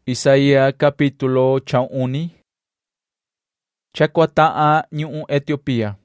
Isaías capítulo chauni. Chakuata'a ñu'u Etiopía.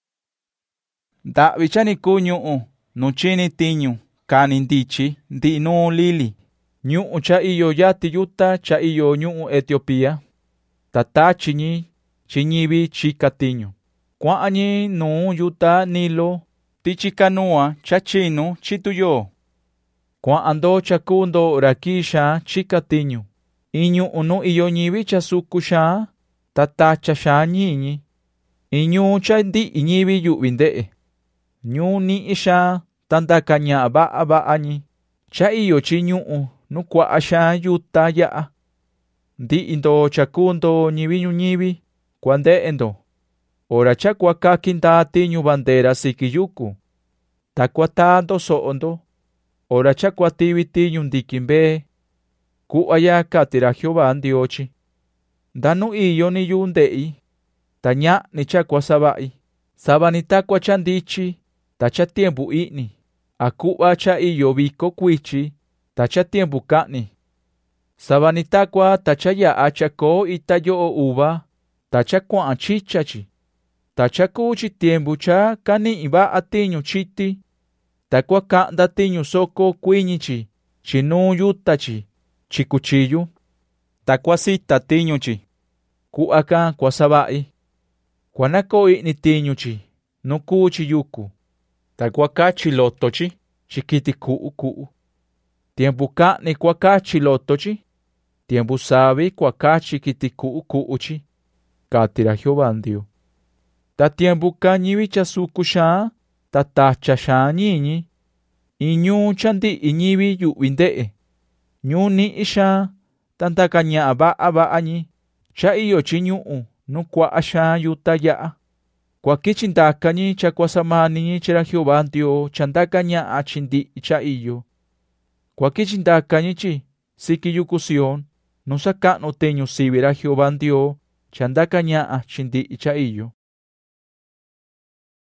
Da'vi chaniku ñu'u nuchini tiñu kani ndichi ndi nu lili. Ñu'u cha iyo yati yuta cha iyo ñu'u Etiopía. Tatachi ñi chiñivi chika tiñu. Kua'ñi nu yuta Nilo tichikanua cha chinu chituyo. Kua'ando chakundo rakisha chika tiñu. Iñu'u nu iyo ñivi cha suku xa tatacha xa ñiñi. Iñu cha ndi'i ñivi yu'vi nde'e. Ñu ni'i xa tandaka ña'a va'a ñi. Cha iyo chi ñu'u nu kua'a xa yuta ya'a. Ndi'indo chakundo ñivi ñuñivi kuande'endo. Ora cha kuakaki nda tiñu bandera siki yuku. Ta kuatando so'ondo. Ora cha kuativi tiñu ndikimbe. Ku'aya katira Jehová Ndiochi. Ndanu iyo ni yu nde'i. Ta ña'ni cha kuasava'i. Savani ta kuachandichi. Ta cha tiempu i'ni. Aku'va cha iyo viko kuichi. Ta cha tiempu ka'ni. Savani takua ta cha ya'a chako ita yo'o uva. Ta cha kua'a chichachi. Ta cha kuchi tiempu cha kani'i va'a tiñu chiti. Ta kuaka'nda tiñu soko kuiñichi. Chinu yutachi. Chi cuchillu. Ta kuasita tiñuchi. Ku'aka kuasava'i. Kuanako i'ni tiñuchi. Nukuchi yuku. Ta kuakachi lotochi. Chikiti ku'u. Tiempu ka'ni kuakachi lotochi. Tiempu savi kuakachi kiti ku'uchi. Katira Jehová Ndio. Ta tiempu ka ñivi cha suku xa. Ta tacha xa ñiñi. Iñu cha ndi'i ñivi yu'vi nde'e. Ñu ni'i xa tandaka ña'a va'a ñi. Cha iyo chi ñu'u nu kua'a xa yuta ya'a. Kuakichi ndaka ñi cha kuasamani ñi chira Jehová Ndio chandaka ña'a chi ndi'i cha iyo. Kuakichi ndaka ñi chi siki yuku Sión. Nu saka'nu tiñu sivira Jehová Ndio chandaka ña'a chi ndi'i cha iyo.